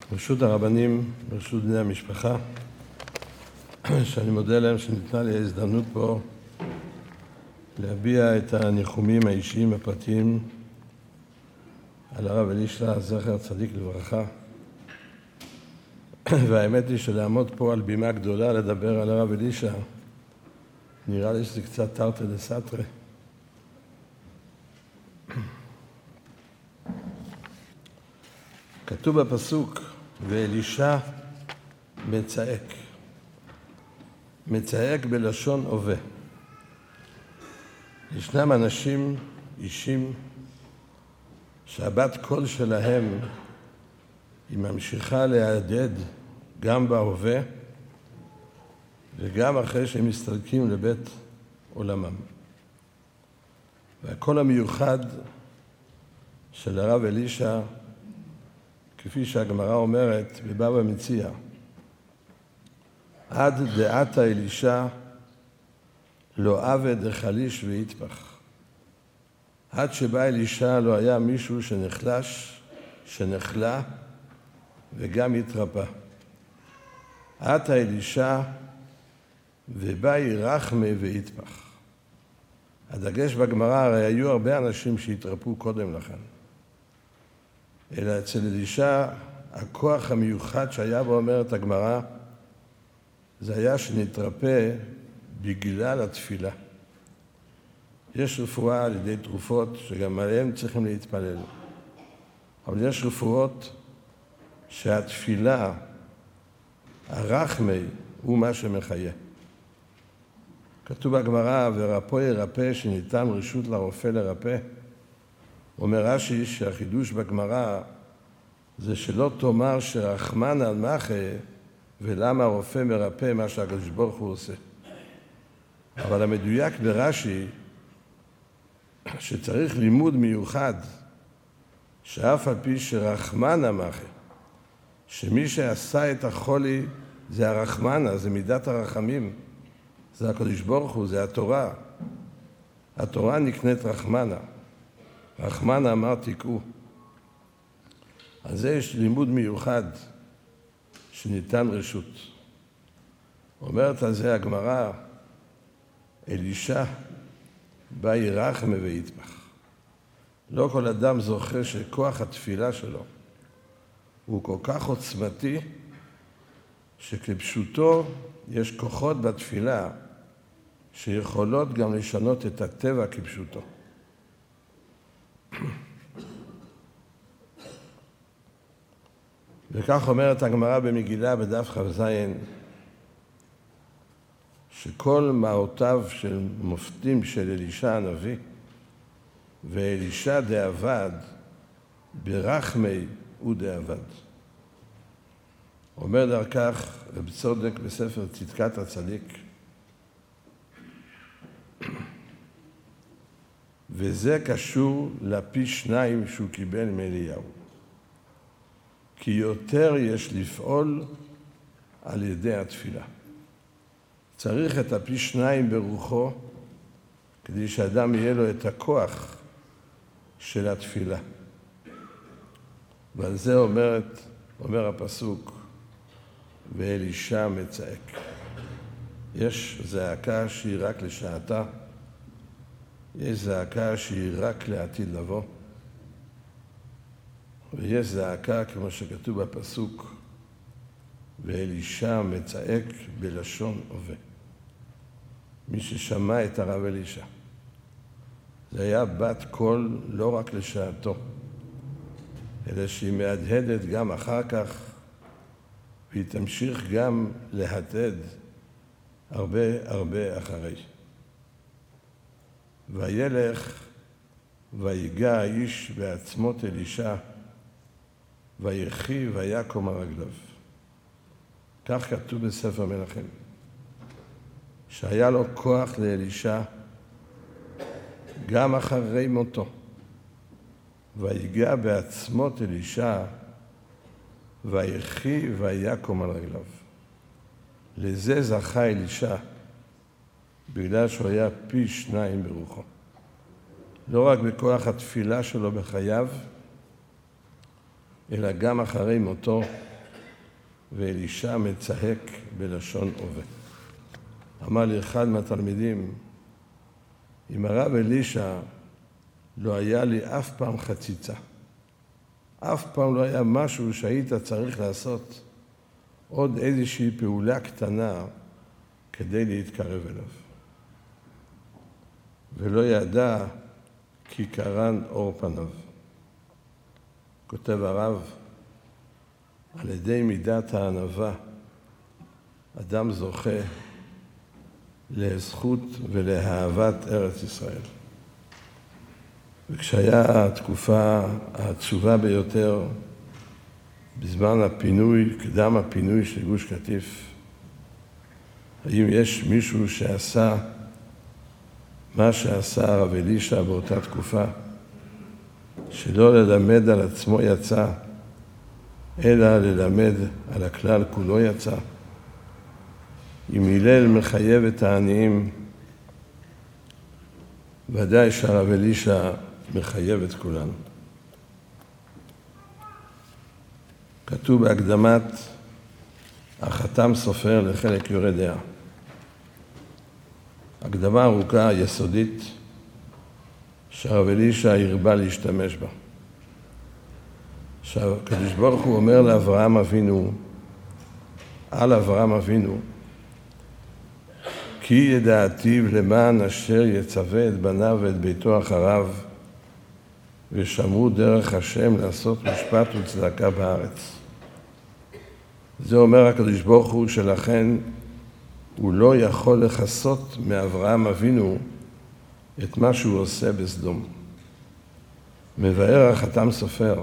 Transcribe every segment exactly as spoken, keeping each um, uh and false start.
ברשות הרבנים, ברשות בני המשפחה, שאני מודה להם שניתנה לי ההזדמנות פה להביע את הניחומים האישיים הפרטיים על הרב אלישע, זכר צדיק לברכה. והאמת היא שלעמוד פה על בימה גדולה לדבר על הרב אלישע, נראה לי שזה קצת תרתי דסתרי. כתוב בפסוק, ואלישע מצעק. מצעק בלשון הווה. ישנם אנשים, אישים, שהבת קול שלהם היא ממשיכה להדהד גם בהווה וגם אחרי שהם מסתלקים לבית עולמם. והקול המיוחד של הרב אלישע, כפי שהגמרא אומרת בבבא מציעא, עד דעתה אלישע לא אבה דחליש ויטפח. עד שבא אלישע לא היה מישהו שנחלש, שנחלה וגם התרפא. עתה אלישע ובאי רחמי ויטפח. הדגש בגמרא, הרי היו הרבה אנשים שהתרפו קודם לכן. אלא אצל אלישע הכוח המיוחד שהיה בו, אומרת הגמרא, זה היה שנתרפא בגלל התפילה. יש רפואה על ידי תרופות שגם עליהן צריכים להתפלל. אבל יש רפואות שהתפילה, הרחמי, הוא מה שמחיה. כתוב בגמרא, ורפוא ירפא, שניתן רשות לרופא לרפא. אומר רש"י שהחידוש בגמרא זה שלא תאמר שרחמן על מחה ולמה הרופא מרפא מה שהקדוש ברוך הוא עושה. אבל המדויק ברש"י שצריך לימוד מיוחד שאף על פי שרחמן המחה, שמי שעשה את החולי זה הרחמנה, זה מידת הרחמים, זה הקדוש ברוך הוא, זה התורה. התורה נקנית רחמנה. רחמנה אמר תקעו. על זה יש לימוד מיוחד שניתן רשות. אומרת על זה הגמרא, אלישע באי רחמי ויטפח. לא כל אדם זוכה שכוח התפילה שלו הוא כל כך עוצמתי שכפשוטו יש כוחות בתפילה שיכולות גם לשנות את הטבע כפשוטו. וכך אומרת הגמרא במגילה בדף כ"ז, שכל מעותיו של מופתים של אלישע הנביא ואלישע דאבד ברחמי ודאבד. אומר דרכך רב צודק בספר צדקת הצדיק, וזה קשור לפי שניים שהוא קיבל מאליהו. כי יותר יש לפעול על ידי התפילה. צריך את הפי שניים ברוחו, כדי שאדם יהיה לו את הכוח של התפילה. ועל זה אומרת, אומר הפסוק, ואלישע מצעק. יש זעקה שהיא רק לשעתה, יש זעקה שהיא רק לעתיד לבוא, ויש זעקה כמו שכתוב בפסוק, ואלישע מצעק בלשון הווה. מי ששמע את הרב אלישע, זה היה בת קול לא רק לשעתו, אלא שהיא מהדהדת גם אחר כך, והיא תמשיך גם להדהד הרבה הרבה אחרי. וילך ויגע האיש בעצמות אלישע, ויחי ויקום על רגליו. כך כתוב בספר מלכים, שהיה לו כוח לאלישע גם אחרי מותו, ויגע בעצמות אלישע, ויחי ויקום על רגליו. לזה זכה אלישע, בגלל שהוא היה פי שניים ברוחו. לא רק בכוח התפילה שלו בחייו, אלא גם אחרי מותו, ואלישע מצהק בלשון הווה. אמר לי אחד מהתלמידים, עם הרב אלישע לא היה לי אף פעם חציצה. אף פעם לא היה משהו שהיית צריך לעשות עוד איזושהי פעולה קטנה כדי להתקרב אליו. ולא ידע כי קרן אור פניו. כותב הרב, על ידי מידת הענווה, אדם זוכה לזכות ולאהבת ארץ ישראל. וכשהיה התקופה העצובה ביותר, בזמן הפינוי, קדם הפינוי של גוש קטיף, האם יש מישהו שעשה מה שעשה הרב אלישע באותה תקופה, שלא ללמד על עצמו יצא, אלא ללמד על הכלל כולו יצא? אם הלל מחייב את העניים, ודאי שהרב אלישע מחייב את כולנו. כתוב בהקדמת החתם סופר לחלק יורה דעה. הקדמה ארוכה, יסודית, שהרב אלישע הרבה להשתמש בה. שהקדוש ברוך הוא אומר לאברהם אבינו, על אברהם אבינו, כי ידעתיו למען אשר יצווה את בניו ואת ביתו אחריו, ושמרו דרך השם לעשות משפט וצדקה בארץ. זה אומר הקדוש ברוך הוא, שלכן הוא לא יכול לחסות מאברהם אבינו את מה שהוא עושה בסדום. מבאר החתם סופר,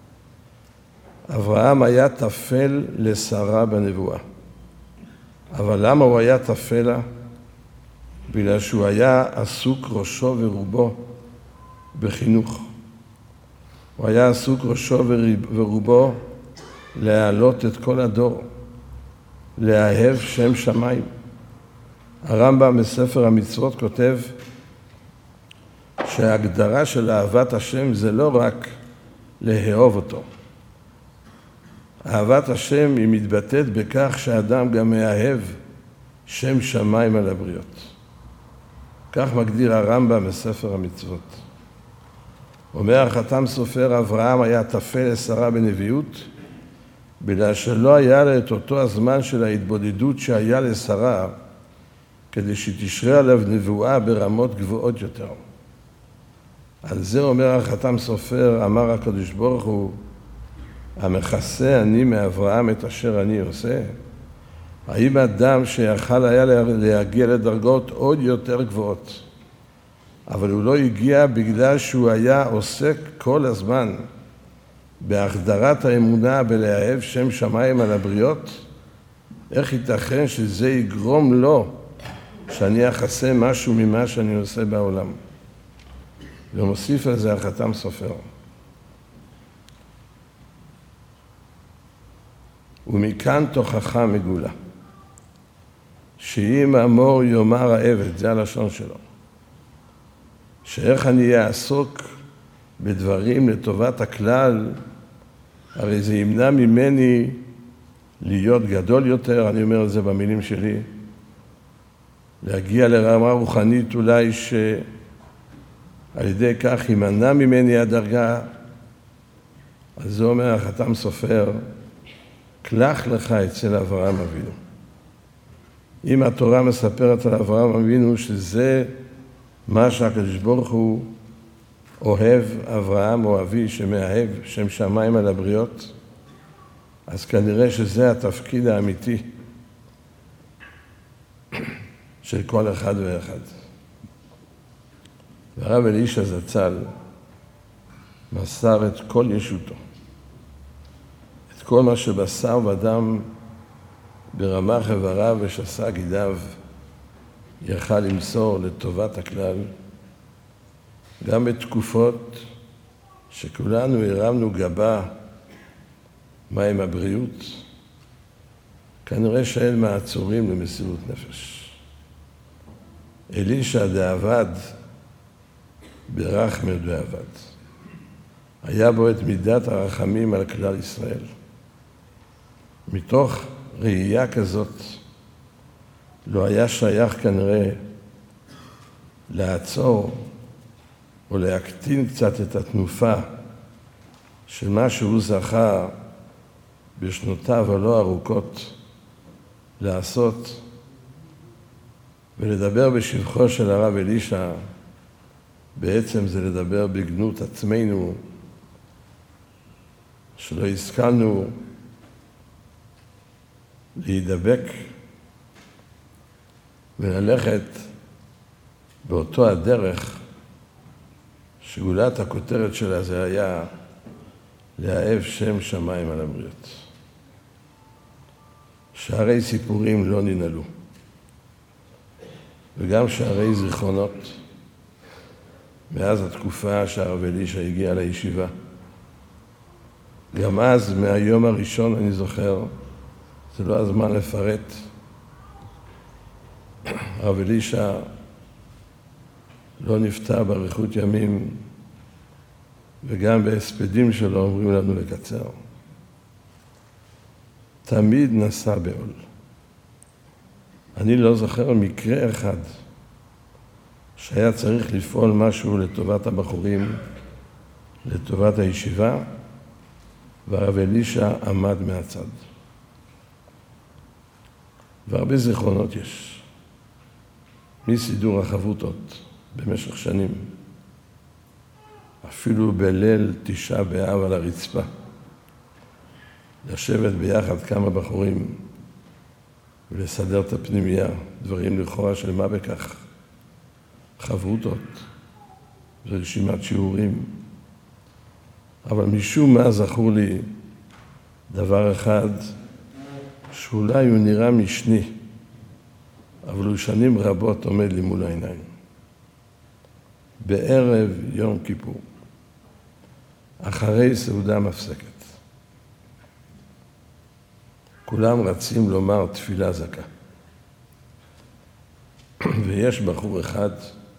אברהם היה תפל לשרה בנבואה. אבל למה הוא היה תפל לה? בגלל שהוא היה עסוק ראשו ורובו בחינוך. הוא היה עסוק ראשו ורובו להעלות את כל הדור, לאהב שם שמיים. הרמב"ם בספר המצוות כותב שההגדרה של אהבת השם זה לא רק לאהוב אותו. אהבת השם היא מתבטאת בכך שהאדם גם מאהב שם שמיים על הבריות. כך מגדיר הרמב"ם בספר המצוות. אומר החתם סופר, אברהם היה תפל לשרה בנביאות, בגלל שלא היה לה את אותו הזמן של ההתבודדות שהיה לשרה, כדי שתשרה עליו נבואה ברמות גבוהות יותר. על זה אומר החתם סופר, אמר הקדוש ברוך הוא, המכסה אני מאברהם את אשר אני עושה. האם אדם שיכל היה להגיע לדרגות עוד יותר גבוהות, אבל הוא לא הגיע בגלל שהוא היה עוסק כל הזמן בהחדרת האמונה, בלאהב שם שמיים על הבריות? איך ייתכן שזה יגרום לו שאני אחסה משהו ממה שאני עושה בעולם? ומוסיף על זה החתם סופר. ומכאן תוכחה מגולה, שאם אמור יאמר העבד, זה הלשון שלו, שאיך אני אעסוק בדברים לטובת הכלל, הרי זה ימנע ממני להיות גדול יותר, אני אומר את זה במילים שלי, להגיע לרמה רוחנית אולי שעל ידי כך ימנע ממני הדרגה. אז זה אומר החתם סופר, קלח לך אצל אברהם אבינו. אם התורה מספרת על אברהם אבינו שזה מה שהקדוש ברוך הוא אוהב, אברהם או אבי שמאהב שם שמיים על הבריות, אז כנראה שזה התפקיד האמיתי של כל אחד ואחד. והרב אלישע זצ"ל מסר את כל ישותו, את כל מה שבשר ודם ברמ"ח איבריו ושס"ה גידיו יכל למסור לטובת הכלל, גם בתקופות שכולנו הרמנו גבה מה עם הבריאות, כנראה שאין מעצורים למסירות נפש. אלישע דעבד ברחמי דעבד. היה בו את מידת הרחמים על כלל ישראל. מתוך ראייה כזאת לא היה שייך כנראה לעצור או להקטין קצת את התנופה של מה שהוא זכה בשנותיו הלא ארוכות לעשות ולדבר בשבחו של הרב אלישע. בעצם זה לדבר בגנות עצמנו, שלא השכלנו להידבק וללכת באותו הדרך שגולת הכותרת שלה זה היה לאהב שם שמיים על הבריות. שערי סיפורים לא ננעלו, וגם שערי זיכרונות מאז התקופה שהרב אלישע הגיע לישיבה. גם אז, מהיום הראשון, אני זוכר, זה לא הזמן לפרט, הרב אלישע לא נפטר באריכות ימים, וגם בהספדים שלו אומרים לנו לקצר. תמיד נסע בעול. אני לא זוכר מקרה אחד שהיה צריך לפעול משהו לטובת הבחורים, לטובת הישיבה, והרב אלישע עמד מהצד. והרבה זיכרונות יש, מסידור החבותות במשך שנים, אפילו בליל תשעה באב על הרצפה, לשבת ביחד כמה בחורים ולסדר את הפנימייה, דברים לכאורה של מה בכך, חברותות ורשימת שיעורים. אבל משום מה זכור לי דבר אחד שאולי הוא נראה משני, אבל הוא שנים רבות עומד לי מול העיניים. בערב יום כיפור, אחרי סעודה מפסקת, כולם רצים לומר תפילה זכה. ויש בחור אחד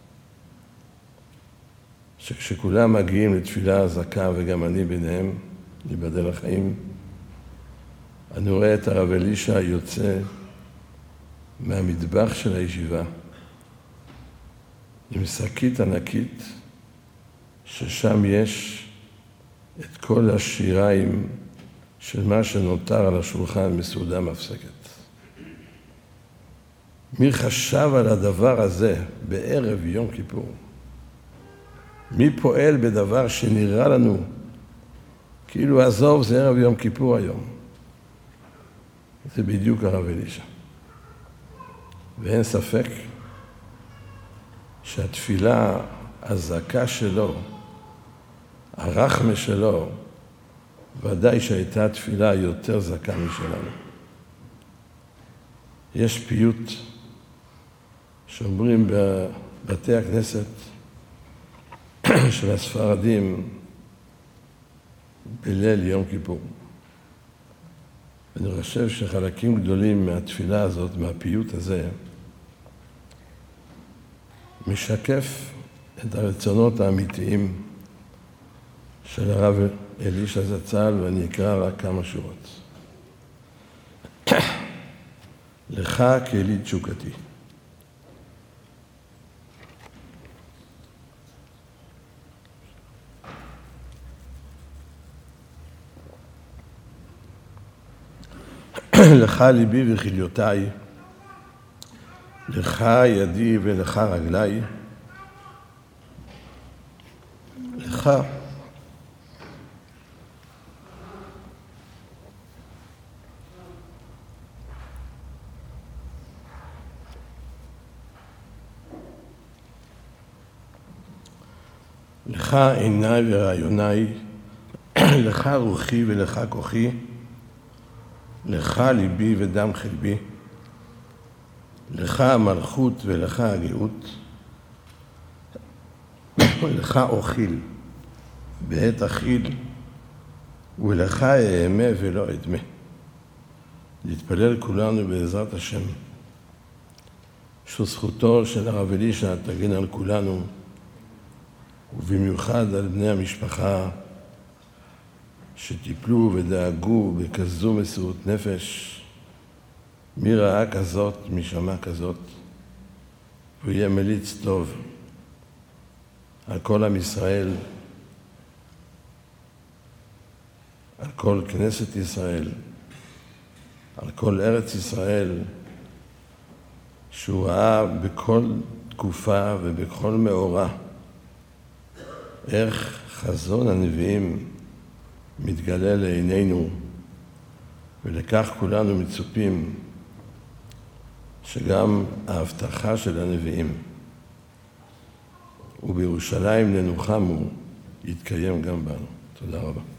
שכשכולם מגיעים לתפילה זכה, וגם אני ביניהם, ייבדל החיים, אני רואה את הרב אלישע יוצא מהמטבח של הישיבה עם שקית ענקית ששם יש את כל השיריים של מה שנותר על השולחן מסעודה מפסקת. מי חשב על הדבר הזה בערב יום כיפור? מי פועל בדבר שנראה לנו כאילו עזוב זה ערב יום כיפור היום? זה בדיוק הרב אלישע. ואין ספק שהתפילה הזכה שלו, הרחמה שלו, ודאי שהייתה תפילה יותר זכה משלנו. יש פיוט שאומרים בבתי הכנסת של הספרדים בליל יום כיפור. אני חושב שחלקים גדולים מהתפילה הזאת, מהפיוט הזה, משקף את הרצונות האמיתיים של הרב אלישע זצ"ל, ואני אקרא רק כמה שורות. לך כלי תשוקתי. לך ליבי וכליותיי, לך ידי ולך רגליי, לך לך עיניי ורעיוניי, לך רוחי ולך כוחי, לך ליבי ודם חלבי, לך המלכות ולך הגאות, לך אוכיל בעת אכיל, ולך אאמה ולא אדמה. נתפלל כולנו בעזרת השם, שזכותו של הרב אלישע תגן על כולנו, ובמיוחד על בני המשפחה שטיפלו ודאגו בכזו מסירות נפש. מי ראה כזאת, מי שמע כזאת? הוא יהיה מליץ טוב על כל עם ישראל, על כל כנסת ישראל, על כל ארץ ישראל, שהוא ראה בכל תקופה ובכל מאורע איך חזון הנביאים מתגלה לעינינו, ולכך כולנו מצופים שגם ההבטחה של הנביאים ובירושלים ננוחמו יתקיים גם בנו. תודה רבה.